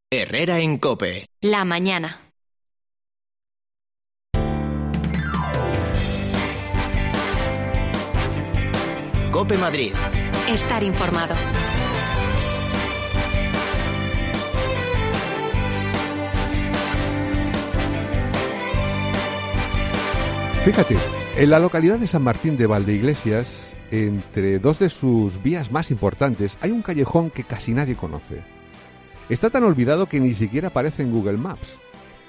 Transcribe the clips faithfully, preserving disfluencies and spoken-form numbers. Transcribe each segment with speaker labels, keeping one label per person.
Speaker 1: Herrera en COPE.
Speaker 2: La mañana.
Speaker 1: COPE Madrid.
Speaker 2: Estar informado.
Speaker 3: Fíjate, en la localidad de San Martín de Valdeiglesias, entre dos de sus vías más importantes, hay un callejón que casi nadie conoce. Está tan olvidado que ni siquiera aparece en Google Maps.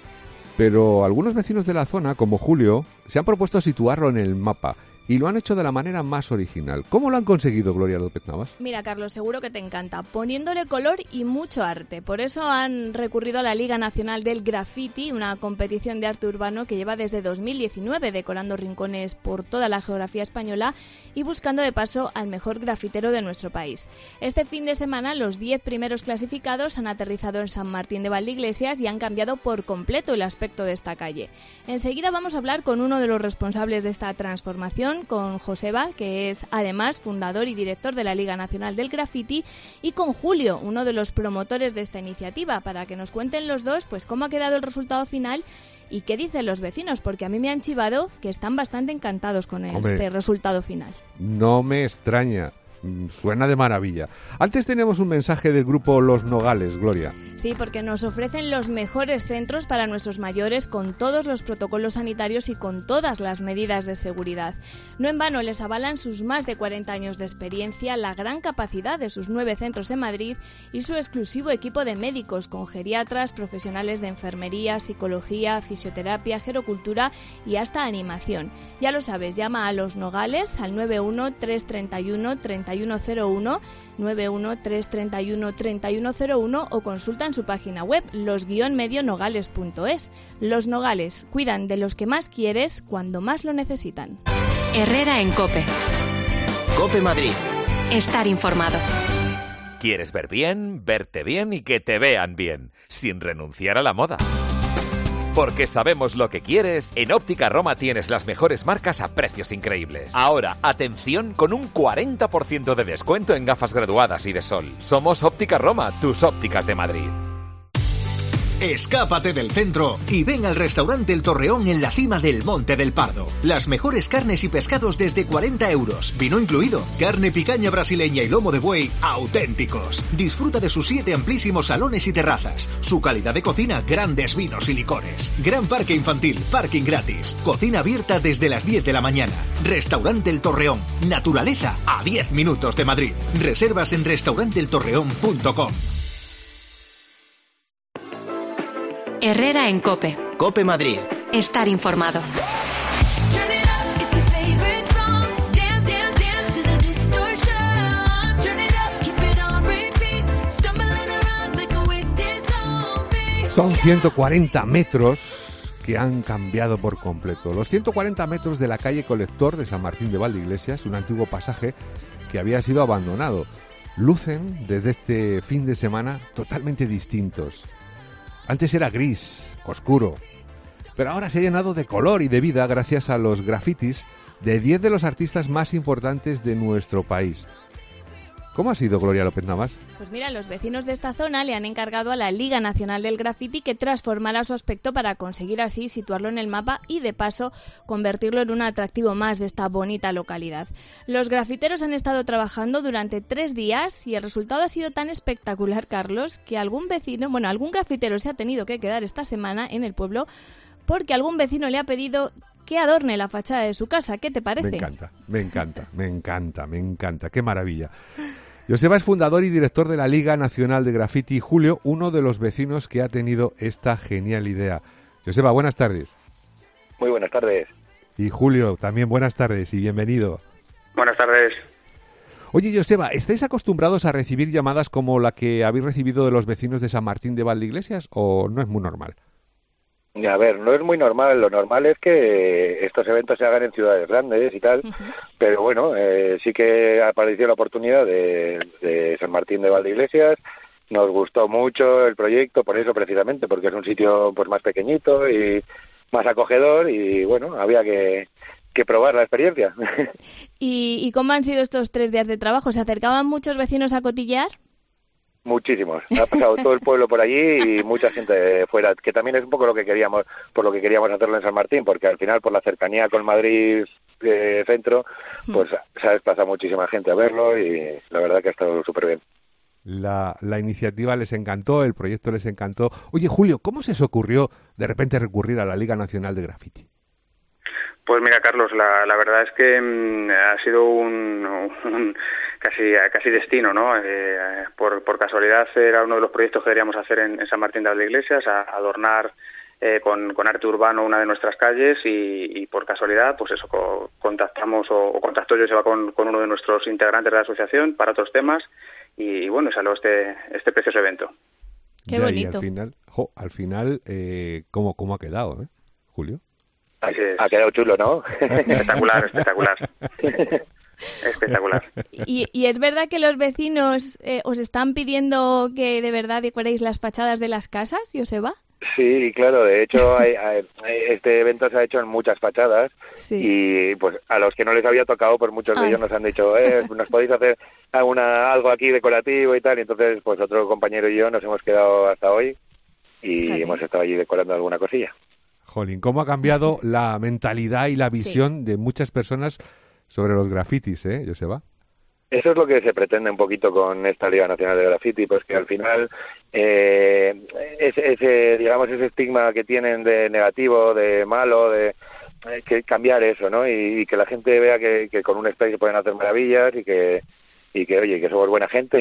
Speaker 3: Pero algunos vecinos de la zona, como Julio, se han propuesto situarlo en el mapa y lo han hecho de la manera más original. ¿Cómo lo han conseguido, Gloria López Navas?
Speaker 4: Mira, Carlos, seguro que te encanta. Poniéndole color y mucho arte. Por eso han recurrido a la Liga Nacional del Graffiti, una competición de arte urbano que lleva desde dos mil diecinueve decorando rincones por toda la geografía española y buscando de paso al mejor grafitero de nuestro país. Este fin de semana los diez primeros clasificados han aterrizado en San Martín de Valdeiglesias y han cambiado por completo el aspecto de esta calle. Enseguida vamos a hablar con uno de los responsables de esta transformación, con Joseba, que es además fundador y director de la Liga Nacional del Graffiti, y con Julio, uno de los promotores de esta iniciativa, para que nos cuenten los dos pues cómo ha quedado el resultado final y qué dicen los vecinos, porque a mí me han chivado que están bastante encantados con
Speaker 3: Hombre,
Speaker 4: este resultado final.
Speaker 3: No me extraña. Suena de maravilla. Antes tenemos un mensaje del grupo Los Nogales, Gloria.
Speaker 4: Sí, porque nos ofrecen los mejores centros para nuestros mayores con todos los protocolos sanitarios y con todas las medidas de seguridad. No en vano les avalan sus más de cuarenta años de experiencia, la gran capacidad de sus nueve centros en Madrid y su exclusivo equipo de médicos con geriatras, profesionales de enfermería, psicología, fisioterapia, gerocultura y hasta animación. Ya lo sabes, llama a Los Nogales al nueve uno tres tres uno tres uno cero uno, nueve uno tres tres uno tres uno cero uno o consulta en su página web los guion medio nogales punto es. Los Nogales cuidan de los que más quieres cuando más lo necesitan.
Speaker 2: Herrera en COPE.
Speaker 1: COPE Madrid.
Speaker 2: Estar informado.
Speaker 5: ¿Quieres ver bien, verte bien y que te vean bien, sin renunciar a la moda? Porque sabemos lo que quieres, en Óptica Roma tienes las mejores marcas a precios increíbles. Ahora, atención, con un cuarenta por ciento de descuento en gafas graduadas y de sol. Somos Óptica Roma, tus ópticas de Madrid.
Speaker 6: Escápate del centro y ven al restaurante El Torreón en la cima del Monte del Pardo. Las mejores carnes y pescados desde cuarenta euros, vino incluido. Carne picaña brasileña y lomo de buey auténticos. Disfruta de sus siete amplísimos salones y terrazas. Su calidad de cocina, grandes vinos y licores. Gran parque infantil, parking gratis. Cocina abierta desde las diez de la mañana. Restaurante El Torreón. Naturaleza a diez minutos de Madrid. Reservas en restaurante el torreón punto com.
Speaker 2: Herrera en COPE.
Speaker 1: COPE Madrid.
Speaker 2: Estar informado.
Speaker 3: Son ciento cuarenta metros que han cambiado por completo. Los ciento cuarenta metros de la calle Colector de San Martín de Valdeiglesias, un antiguo pasaje que había sido abandonado, lucen desde este fin de semana totalmente distintos. Antes era gris, oscuro, pero ahora se ha llenado de color y de vida gracias a los grafitis de diez de los artistas más importantes de nuestro país. ¿Cómo ha sido, Gloria López Navas?
Speaker 4: Pues mira, los vecinos de esta zona le han encargado a la Liga Nacional del Graffiti que transformara su aspecto para conseguir así situarlo en el mapa y, de paso, convertirlo en un atractivo más de esta bonita localidad. Los grafiteros han estado trabajando durante tres días y el resultado ha sido tan espectacular, Carlos, que algún vecino, bueno, algún grafitero se ha tenido que quedar esta semana en el pueblo porque algún vecino le ha pedido que adorne la fachada de su casa. ¿Qué te parece?
Speaker 3: Me encanta, me encanta, me encanta, me encanta. ¡Qué maravilla! Joseba es fundador y director de la Liga Nacional de Graffiti. Julio, uno de los vecinos que ha tenido esta genial idea. Joseba, buenas tardes.
Speaker 7: Muy buenas tardes.
Speaker 3: Y Julio, también buenas tardes y bienvenido.
Speaker 7: Buenas tardes.
Speaker 3: Oye, Joseba, ¿estáis acostumbrados a recibir llamadas como la que habéis recibido de los vecinos de San Martín de Valdeiglesias o no es muy normal?
Speaker 7: A ver, no es muy normal. Lo normal es que estos eventos se hagan en ciudades grandes y tal, uh-huh. pero bueno, eh, sí que apareció la oportunidad de, de San Martín de Valdeiglesias. Nos gustó mucho el proyecto, por eso precisamente, porque es un sitio pues más pequeñito y más acogedor y bueno, había que, que probar la experiencia.
Speaker 4: ¿Y, ¿Y cómo han sido estos tres días de trabajo? ¿Se acercaban muchos vecinos a cotillear?
Speaker 7: Muchísimos. Ha pasado todo el pueblo por allí y mucha gente fuera, que también es un poco lo que queríamos, por lo que queríamos hacerlo en San Martín, porque al final, por la cercanía con Madrid eh, centro, pues se ha desplazado muchísima gente a verlo y la verdad que ha estado súper bien.
Speaker 3: La, la iniciativa les encantó, el proyecto les encantó. Oye, Julio, ¿cómo se os ocurrió de repente recurrir a la Liga Nacional de Graffiti?
Speaker 8: Pues mira, Carlos, la, la verdad es que mmm, ha sido un, un casi casi destino, ¿no? Eh, por, por casualidad era uno de los proyectos que queríamos hacer en, en San Martín de Valdeiglesias, a, adornar eh, con, con arte urbano una de nuestras calles y, y por casualidad, pues eso, co- contactamos o, o contactó Joseba con, con uno de nuestros integrantes de la asociación para otros temas y, y bueno, salió este, este precioso evento.
Speaker 4: Qué
Speaker 3: Ya,
Speaker 4: bonito.
Speaker 3: Y al final, jo, al final eh, ¿cómo, ¿cómo ha quedado, eh, Julio?
Speaker 7: Ha, ha quedado chulo, ¿no?
Speaker 8: Espectacular, espectacular. Espectacular.
Speaker 4: ¿Y, y es verdad que los vecinos eh, os están pidiendo que de verdad decoréis las fachadas de las casas, Joseba?
Speaker 7: Sí, claro, de hecho hay, hay, este evento se ha hecho en muchas fachadas
Speaker 4: Sí.
Speaker 7: y pues a los que no les había tocado, pues muchos de
Speaker 4: Ay.
Speaker 7: ellos nos han dicho, eh, nos podéis hacer alguna, algo aquí decorativo y tal, y entonces pues otro compañero y yo nos hemos quedado hasta hoy y
Speaker 4: Jolín.
Speaker 7: hemos estado allí decorando alguna cosilla.
Speaker 3: Jolín, ¿cómo ha cambiado la mentalidad y la visión de muchas personas sobre los grafitis, eh, Joseba?
Speaker 7: Eso es lo que se pretende un poquito con esta Liga Nacional de Graffiti, pues que al final eh, ese, ese, digamos, ese estigma que tienen de negativo, de malo, de eh, que cambiar eso, ¿no? Y, y que la gente vea que, que con un spray se pueden hacer maravillas y que y que oye, que somos buena gente,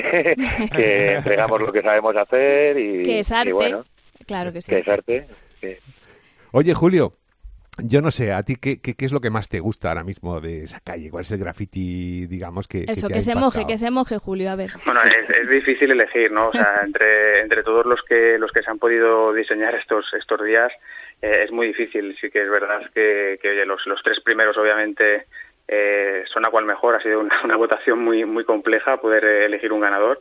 Speaker 7: que entregamos lo que sabemos hacer y
Speaker 4: Que es arte.
Speaker 7: y bueno,
Speaker 4: Claro que sí.
Speaker 7: que es arte. Sí.
Speaker 3: Oye, Julio, yo no sé, ¿a ti qué, qué, qué es lo que más te gusta ahora mismo de esa calle? ¿Cuál es el graffiti, digamos, que,
Speaker 4: Eso,
Speaker 3: que, te
Speaker 4: que
Speaker 3: ha
Speaker 4: se
Speaker 3: impactado?
Speaker 4: moje, que se moje, Julio, a ver.
Speaker 8: Bueno, es, es difícil elegir, ¿no? O sea, entre entre todos los que los que se han podido diseñar estos estos días eh, es muy difícil. Sí que es verdad que, que oye, los los tres primeros obviamente eh, son a cual mejor. Ha sido una, una votación muy muy compleja poder eh, elegir un ganador.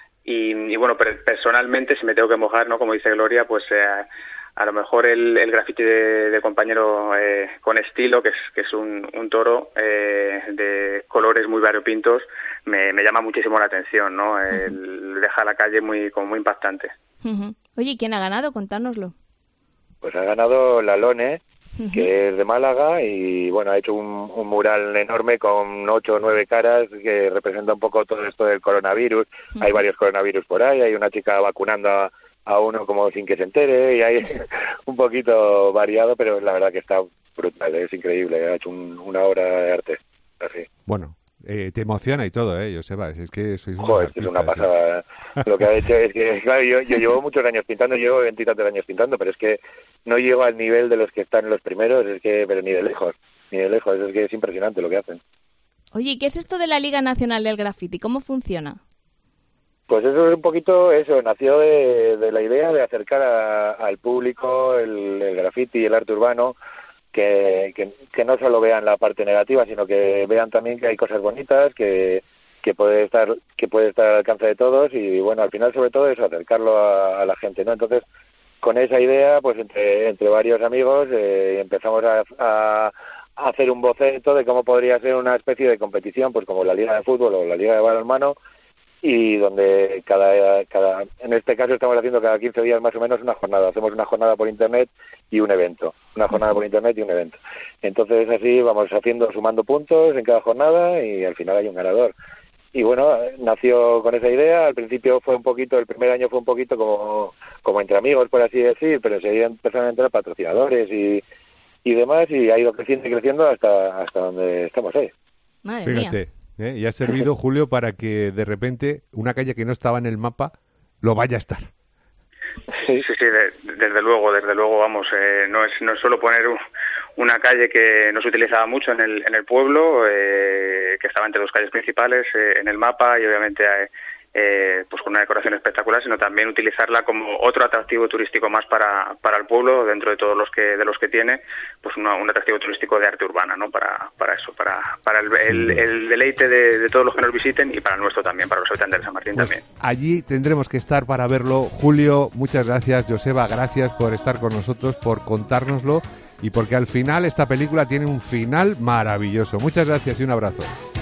Speaker 8: Y, y bueno, per- personalmente, si me tengo que mojar, ¿no? Como dice Gloria, pues eh, a lo mejor el, el graffiti de, de compañero eh, con estilo, que es que es un, un toro eh, de colores muy variopintos, me, me llama muchísimo la atención, ¿no? El, deja la calle muy como muy impactante.
Speaker 4: Ujú. Oye, ¿y quién ha ganado? Contárnoslo.
Speaker 7: Pues ha ganado la Lone,
Speaker 4: Ujú.
Speaker 7: que es de Málaga y bueno, ha hecho un, un mural enorme con ocho o nueve caras que representa un poco todo esto del coronavirus.
Speaker 4: Ujú.
Speaker 7: Hay varios coronavirus por ahí, hay una chica vacunando a, a uno como sin que se entere y hay un poquito variado, pero la verdad que está brutal, es increíble, ha hecho un, una obra de arte, así.
Speaker 3: Bueno, eh, te emociona y todo, ¿eh, Joseba? Es que sois unos
Speaker 7: Joder, es una
Speaker 3: artistas, ¿eh?
Speaker 7: pasada. Lo que ha hecho es que, claro, yo, yo llevo muchos años pintando, llevo veintitantos años pintando, pero es que no llego al nivel de los que están en los primeros, es que, pero ni de lejos, ni de lejos, es que es impresionante lo que hacen.
Speaker 4: Oye, ¿y qué es esto de la Liga Nacional del Graffiti? ¿Cómo funciona?
Speaker 7: Pues eso es un poquito eso, nació de, de la idea de acercar a- al público el, el graffiti y el arte urbano, que, que, que no solo vean la parte negativa, sino que vean también que hay cosas bonitas, que, que puede estar que puede estar al alcance de todos y bueno, al final sobre todo eso, acercarlo a, a la gente, ¿no? Entonces, con esa idea, pues entre entre varios amigos eh, empezamos a, a a hacer un boceto de cómo podría ser una especie de competición, pues como la Liga de Fútbol o la Liga de Balonmano, y donde cada, cada en este caso estamos haciendo cada quince días más o menos una jornada. Hacemos una jornada por internet y un evento. Una jornada por internet y un evento. Entonces así vamos haciendo, sumando puntos en cada jornada y al final hay un ganador. Y bueno, nació con esa idea. Al principio fue un poquito, el primer año fue un poquito como, como entre amigos, por así decir, pero enseguida empezaron a entrar patrocinadores y, y demás y ha ido creciendo y creciendo hasta, hasta donde estamos hoy.
Speaker 4: Madre
Speaker 3: Fíjate,
Speaker 4: mía.
Speaker 3: ¿eh? Y ha servido, Julio, para que de repente una calle que no estaba en el mapa lo vaya a estar.
Speaker 8: Sí, sí, de- desde luego, desde luego, vamos, eh, no es no es solo poner un- una calle que no se utilizaba mucho en el en el pueblo, eh, que estaba entre dos calles principales eh, en el mapa y obviamente eh, eh, pues con una decoración espectacular, sino también utilizarla como otro atractivo turístico más para para el pueblo dentro de todos los que de los que tiene, pues una, un atractivo turístico de arte urbana, ¿no? Para para eso, para para el, el, el deleite de, de todos los que nos visiten y para el nuestro también, para los habitantes de San Martín
Speaker 3: Pues
Speaker 8: también.
Speaker 3: allí tendremos que estar para verlo. Julio, muchas gracias. Joseba, gracias por estar con nosotros, por contárnoslo y porque al final esta película tiene un final maravilloso. Muchas gracias y un abrazo.